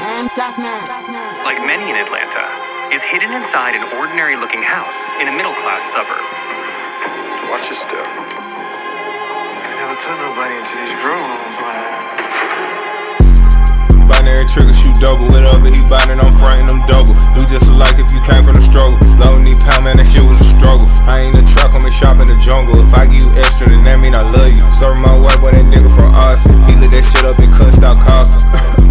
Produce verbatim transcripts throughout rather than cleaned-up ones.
like many in Atlanta, is hidden inside an ordinary-looking house in a middle-class suburb. Watch your step. I never took nobody into these rooms, man. Binary trigger, shoot double. Whatever he buying, I'm frontin' them double. We just alike if you came from the struggle. Low knee pound, man, that shit was a struggle. I ain't a truck, I'm a shop in the jungle. If I give you extra, then that mean I love you. Serving my white boy, that nigga from Austin. He lit that shit up and couldn't stop coughing.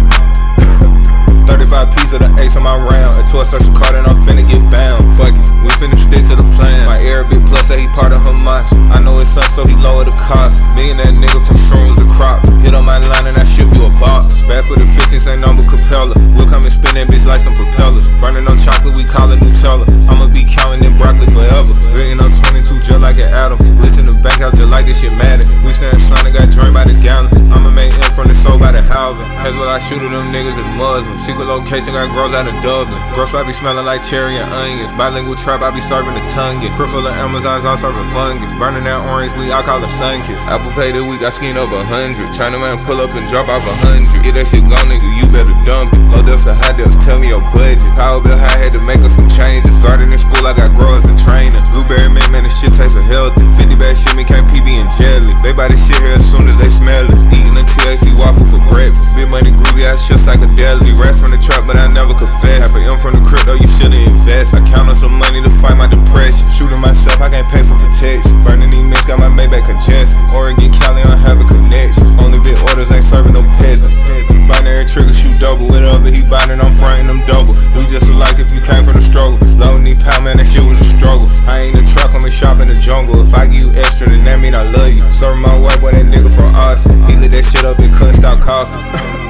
thirty-five P's of the ace on my round. A twelve social card and I'm finna get bound. Fuck it, we finna stick to the plan. My Arabic plus say he part of Hamas. I know his son, so he lower the cost. Me and that nigga from shrooms and crops. Hit on my line and I ship you a box. Bad for the fifteens, ain't number Capella. We'll come and spin that bitch like some propellers. Burning on chocolate, we call it Nutella. I'ma be counting in broccoli forever. Written up twenty-two just like an atom. Glitch in the bank house just like this shit matter. We stand Sonic, got joined by the gallon. I'ma make M from the soul by the halvin. That's what I shoot at them niggas is Muslims. Secret location got grows out of Dublin. Gross I be smelling like cherry and onions. Bilingual trap, I be serving the tongue. Crib full of Amazons, I'm serving fungus. Burning that orange weed, I call it Sunkiss. Apple Pay this week, I skinned up a hundred. Chinaman pull up and drop off a hundred. Get that shit gone, nigga, you better dump it. Low depths and high depths, tell me your budget. Power bill high, had to make up some changes. Garden in school, I got growers and trainers. Blueberry mint, man, this shit tastes so healthy. fifty bag shit, me can't P B and jelly. They buy this shit here as soon as they smell it. Eating a T H C waffle for breakfast. Big money groovy, I shit psychedelic. Rap from the trap, but I never confess. Half a M from the crypto, you shouldn't invest. I count on some money to fight my depression. Shooting myself, I can't pay for protection. Burning these mints, got my Maybach congestion. Oregon, Cali, I don't have a connection. Only big orders, ain't serving no peasants. Binary trigger, shoot double. Whatever he buying, I'm frontin' them double. We just alike if you came from the struggle. Low knee pound, man, that shit was a struggle. I ain't a truck, I'm a shop in the jungle. If I give you extra, then that mean I love you. Serving my white boy, that nigga from Austin. He lit that shit up and couldn't stop coughing.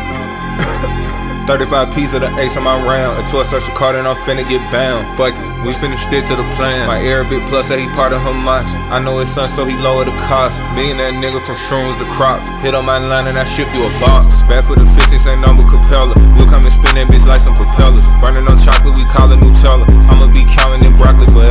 thirty-five P's of the ace on my round. A twelve social card and I'm finna get bound. Fuck it, we finna stick to the plan. My Arabic plus say he part of Hamas. I know his son, so he lower the cost. Me and that nigga from shrooms and crops. Hit on my line and I ship you a box. Bad for the fifteens, ain't number Capella. We'll come and spin that bitch like some propellers. Burning on chocolate, we call it Nutella. I'ma be counting in broccoli forever.